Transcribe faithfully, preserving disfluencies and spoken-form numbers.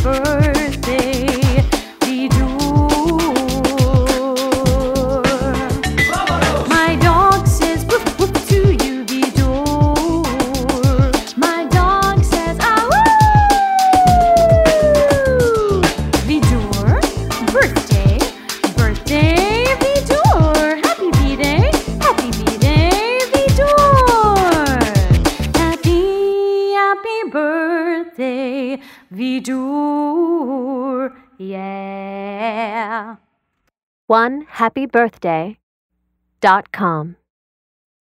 birthday, Vidor. My dog says woof woof to you, Vidor. My dog says ah woo. Vidor, birthday, birthday, Vidor. Happy B-Day, happy B-Day, Vidor. Happy, happy birthday, Vidor. Yeah. one happy birthday dot com